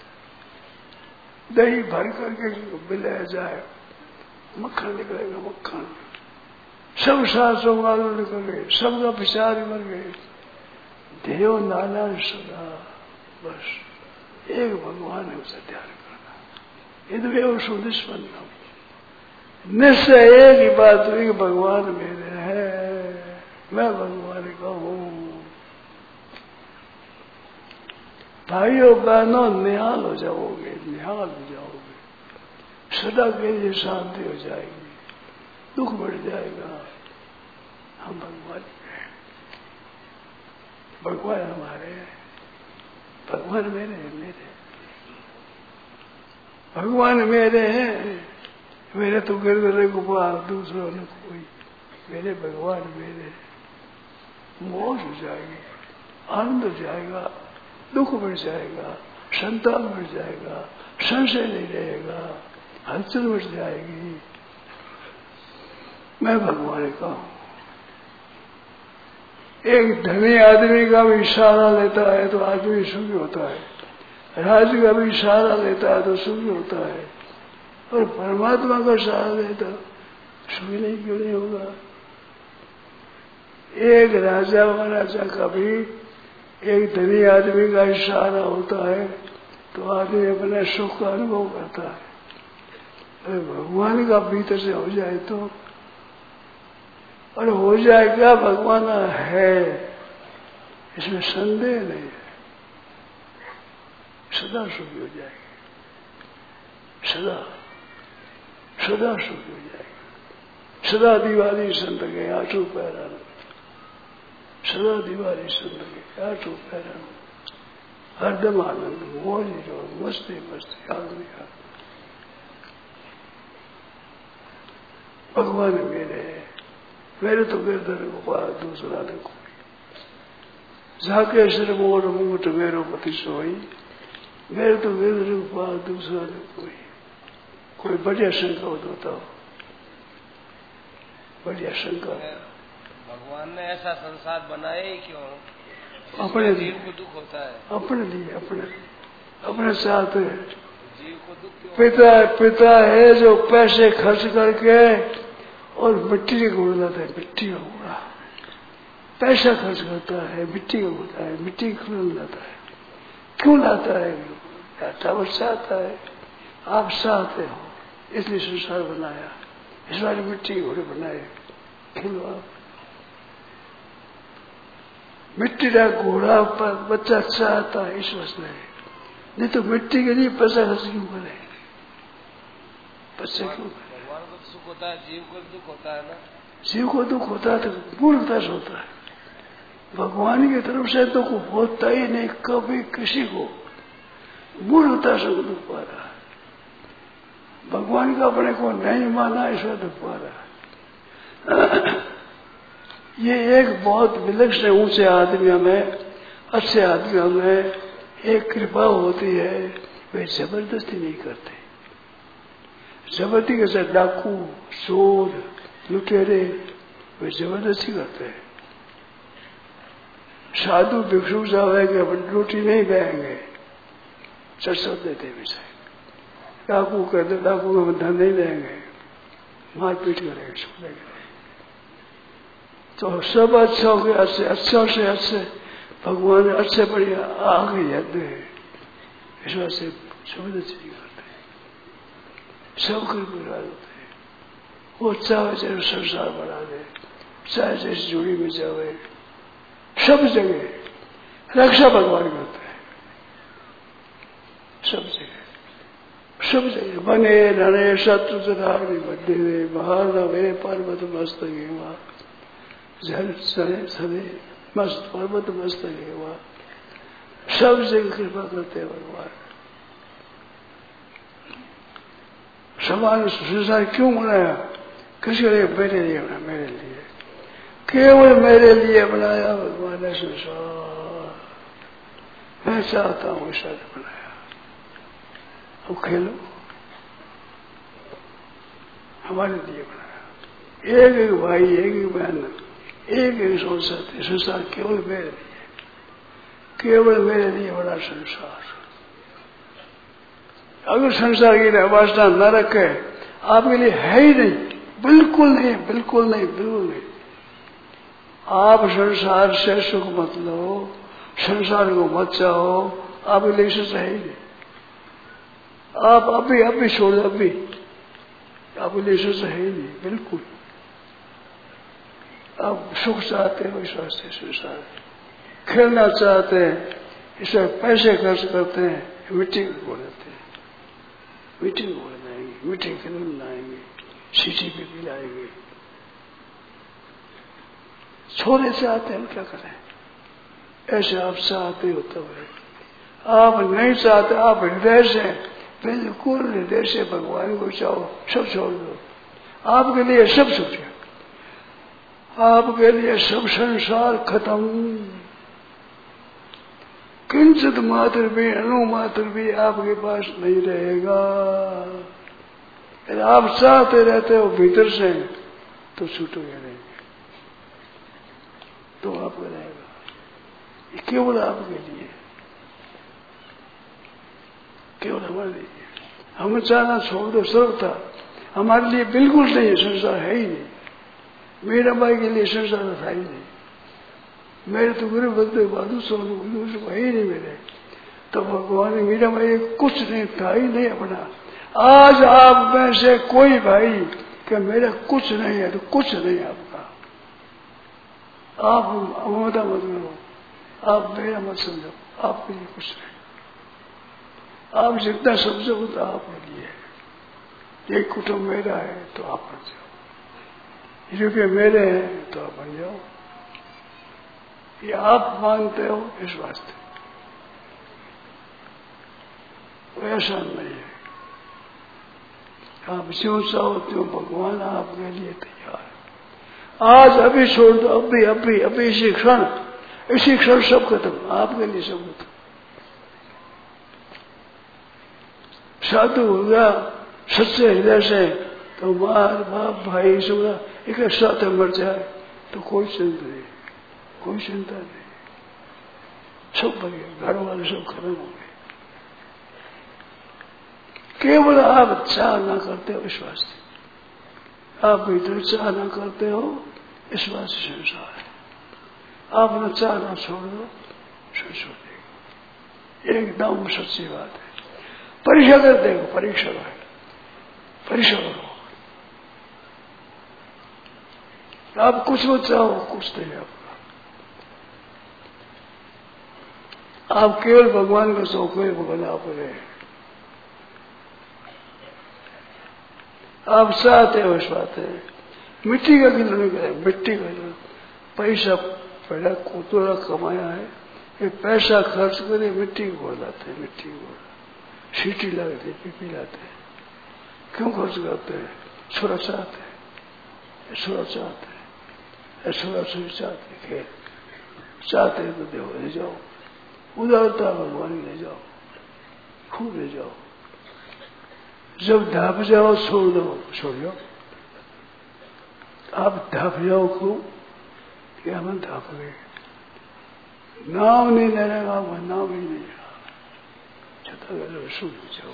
दही भर करके मिलाया जाए, मक्खन निकलेगा, मक्खन। सब शास्त्रों का आदो निकल गए, सबका विचार मर गए, देव नाना सुना, बस एक भगवान है, उसे ध्यान करना। ये तो केवल सुनिष्पन्न निश्चय एक ही बात हुई कि भगवान मेरे है, मैं भगवान का हूँ। भाइयों बहनों निहाल हो जाओगे, निहाल हो जाओगे, सदा के लिए शांति हो जाएगी, दुख बढ़ जाएगा। हम भगवान हैं, भगवान हमारे हैं, भगवान मेरे हैं, मेरे भगवान मेरे हैं। मेरे तो गिरधर गोपाल, दूसरों ने कोई, मेरे भगवान मेरे। मौज हो जाएगी, आनंद हो जाएगा, दुख बढ़ जाएगा, संतान बढ़ जाएगा, संशय नहीं रहेगा, हलचल बढ़ जाएगी। मैं भगवान का हूं। एक धनी आदमी का भी इशारा लेता है तो आदमी सुखी होता है, राज का भी इशारा लेता है तो सुखी होता है, और परमात्मा का सहारा लेता सुखी नहीं क्यों नहीं होगा। एक राजा महाराजा का भी एक धनी आदमी का इशारा होता है तो आदमी अपने सुख का अनुभव करता है। अरे भगवान का भीतर से हो जाए तो, और हो जाएगा, भगवान है, इसमें संदेह नहीं है, सदा सुखी हो जाएगी, सदा सदा सुखी हो जाएगी। सदा दिवाली संत के आठों पैरा, सदा दिवाली संत के आठों पैरा, हरदम आनंद, मौज जो मस्ती मस्ती आदमी का। भगवान मेरे है, मेरे तो गिरधर गोपाल, दूसरा ने कोई। जाके सिर मोर मुकुट मेरो पति सोई, मेरे तो गिरधर गोपाल, दूसरा ने कोई। कोई बढ़िया शंका होता हो, बढ़िया शंका। भगवान ने ऐसा संसार बनाया ही क्यों? अपने जीव को दुख होता है, अपने लिए, अपने अपने साथ जीव को दुख क्यों? पिता पिता है जो पैसे खर्च करके और मिट्टी के गुण लाता है, मिट्टी का गुड़ा पैसा खर्च करता है, मिट्टी का गुड़ा है, मिट्टी का गुण लाता है। क्यों लाता है? टावर चाहता है, आप चाहते हो, इसलिए संसार बनाया, इस बार मिट्टी के घोड़े बनाए। खेलो आप, मिट्टी का घोड़ा पर बच्चा चाहता है इस वजह है, नहीं तो मिट्टी के लिए पैसा खर्च क्यों करे? पैसा क्यों करे? भगवान को सुख होता है, जीव को दुख होता है ना। जीव को दुख होता है तो मूर्खता से होता है, भगवान की तरफ से दुख होता ही नहीं कभी किसी को, मूर्खता से दुख पा रहा है। भगवान का अपने को नहीं माना, इसमें दुख पा रहा है। ये एक बहुत विलक्षण ऊंचे आदमियों में, अच्छे आदमियों में एक कृपा होती है, वे जबरदस्ती नहीं करते। जबरदस्ती के साथ डाकू, चोर, लुटेरे, वे जबरदस्ती करते हैं। साधु भिक्षु जावेंगे, अपनी रोटी नहीं देंगे, चर्चा देते विषय। डाकू कहते डाकू को धन नहीं देंगे, मारपीट करेंगे, छोड़ेंगे। तो सब अच्छा हो गया, अच्छे अच्छा से अच्छे भगवान ने अच्छे बढ़िया आगे यज्ञ है, इस वजह से जबरदस्ती करते हैं, सब कर बुरा होते हैं। वो चाहे जैसे संसार बढ़ा दे, चाहे जैसे जोड़ी में जावे, सब जगह रक्षा भगवान करते हैं, सब जगह सब जगह। बने रणे शत्रु जराग्नि बद्धे बाहर रवे पर्वत मस्तके वा, जल सने सने मस्त पर्वत मस्तके वा, सब जगह कृपा करते हैं भगवान। समान संसार क्यों बनाया? किसी लिए मेरे लिए बना, मेरे लिए, केवल मेरे लिए बनाया भगवान ने संसार। मैं चाहता हूँ ऐसा बनाया। अब खेलो, हमारे लिए बनाया। एक एक भाई, एक एक बहन, एक एक सोच सकते, संसार केवल मेरे लिए, केवल मेरे लिए बड़ा संसार। अगर संसार की वासना न रखे, आपके लिए है ही नहीं, बिल्कुल नहीं, बिल्कुल नहीं, बिल्कुल नहीं। आप संसार से सुख मत लो, संसार को मत चाहो, आप रिलेशन है ही नहीं। आप अभी अभी छोड़ दो, अभी आप रिलेशन है ही नहीं बिल्कुल। आप सुख चाहते हैं इस वास्ते संसार, खेलना चाहते हैं इसमें पैसे खर्च करते हैं, मीटिंग बोल देते हैं, मीटिंग बोल जाएंगे, मीटिंग फिल्म लाएंगे, सीटी पे भी लाएंगे। छोड़े चाहते हैं क्या करें, ऐसे आप चाहते हो तब है। आप नहीं चाहते, आप हृदय से बिल्कुल हृदय से भगवान को चाहो, सब छोड़ दो। आपके लिए सब सोचे, आपके लिए सब संसार खत्म, किंचित मात्र भी अणु मात्र भी आपके पास नहीं रहेगा। यदि आप चाहते रहते हो भीतर से तो छूटोगे नहीं, तो आपको रहेगा। ये केवल आपके लिए, केवल हमारे लिए। हम चाहना छोड़ दो, सर्वथा हमारे लिए बिल्कुल नहीं, संसार है ही नहीं। मेरा भाई के लिए संसार था ही नहीं, मेरे तो गुरु बंदे बहादुर सोनू है ही नहीं मेरे। तो भगवान ने मीरा भाई कुछ नहीं था ही नहीं अपना। आज आप में से कोई भाई कि मेरा कुछ नहीं है तो कुछ नहीं आपका, आप ममता मत करो, आप मेरा मत समझो, आपके लिए कुछ नहीं। आप जितना समझो तो आपके लिए। ये कुटुंब मेरा है तो आप बन जाओ, रुपये मेरे हैं तो आप बन जाओ। ये आप मानते हो इस वास्ते, ऐसा नहीं है। आप जो चाहो त्यों भगवान आपके लिए तैयार है। आज अभी छोड़ दो, अभी अभी अभी इसी क्षण, इसी क्षण सब खत्म, आपके लिए सब खत्म। साधु हो गया सच्चे हृदय से तो माँ बाप भाई सब एक साथ मर जाए तो कोई चिंता नहीं, कोई चिंता नहीं, सब बन गए, घर वाले सब खत्म हो गए। केवल आप चाह ना करते हो इस वास्ते, आप भीतर चाह ना करते हो इस वास्ते संसार है। आप न चाह ना छोड़ दो, संसार देगा, एकदम सच्ची बात है। परीक्षा कर देखो, परीक्षा है, परीक्षा करो। आप कुछ मत चाहो, कुछ नहीं आपका। आप केवल भगवान का शौक है, भगवान आप रहे। आप चाहते हो इस बात है, मिट्टी का किलो नहीं करे, मिट्टी का किलो पैसा पहला कोतोड़ा कमाया है, ये पैसा खर्च करे मिट्टी को लाते हैं, मिट्टी को सीटी लगाते, पीपी लाते हैं। क्यों खर्च करते हैं? छोरा चाहते हैं, छोरा चाहते हैं, छोरा छोरी चाहते हैं, चाहते हैं तो देखो ले जाओ, उदारता भगवान ले जाओ, खूब ले जाओ। जब ढाप जाओ छोड़ दो, छोड़ जाओ। आप ढाप जाओ खूब, क्या हम ढाप गए, नाम नहीं लेने का, नाम ही नहीं लेगा, छता गए सुन जाओ।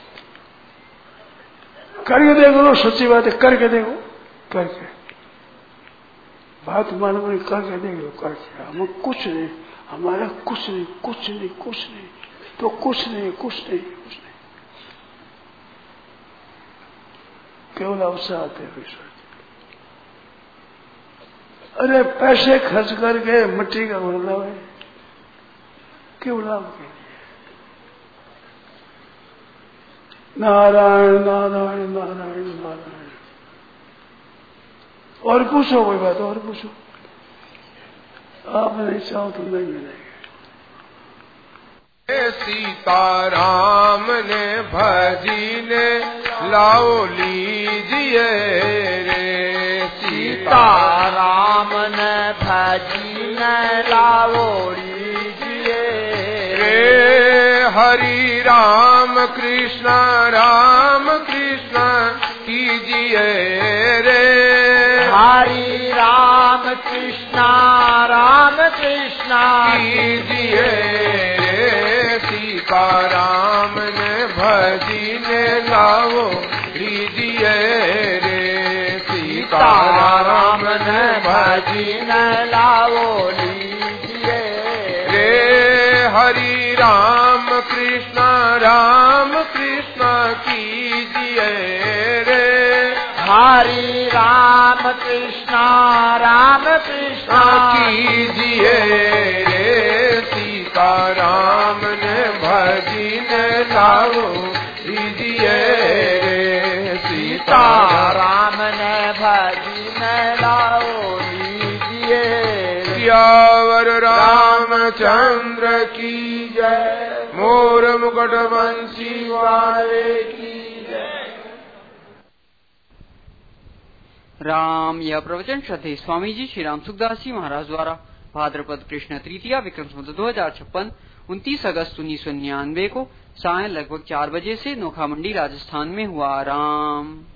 करके देखो, सच्ची बात है, करके देखो, करके बात मालूम नहीं, करके देखो, करके। हम कुछ नहीं, हमारा कुछ नहीं, कुछ नहीं, कुछ नहीं, तो कुछ नहीं, कुछ नहीं, कुछ नहीं, केवल अवसर आते हैं। अरे पैसे खर्च करके मिट्टी का मतलब है, केवल आपके लिए। नारायण नारायण नारायण नारायण। और पूछो कोई बात, और पूछो। आप नहीं चाहो तो नहीं मिलेंगे। सीताराम ने भजी ने लाओ लीजिए रे, सीताराम ने भजी ने लाओ लीजिए रे। हरि राम कृष्ण राम कृष्ण कीजिए रे, हरि राम कृष्ण राम कृष्ण कीजिए रे। सीताराम ने भजी ने लाओ लीजिए रे, सीताराम ने भजी ने लाओ लीजिए रे। हरि राम कृष्ण राम कृष्ण कीजिए रे हरि राम कृष्ण राम कृष्ण कीजिए रे सीता राम ने भजी ने लाओ दीजिए रे सीता राम ने भजी ने लाओ दीजिए सियावर रामचंद्र की जय मोर मुकुट बंसी वाले की राम। यह प्रवचन श्रद्धेय स्वामी जी श्री राम सुखदास जी महाराज द्वारा भाद्रपद कृष्ण तृतीया विक्रम संवत दो हजार छप्पन उनतीस अगस्त उन्नीस सौ निन्यानवे को सायं लगभग चार बजे से नोखा मंडी राजस्थान में हुआ। राम।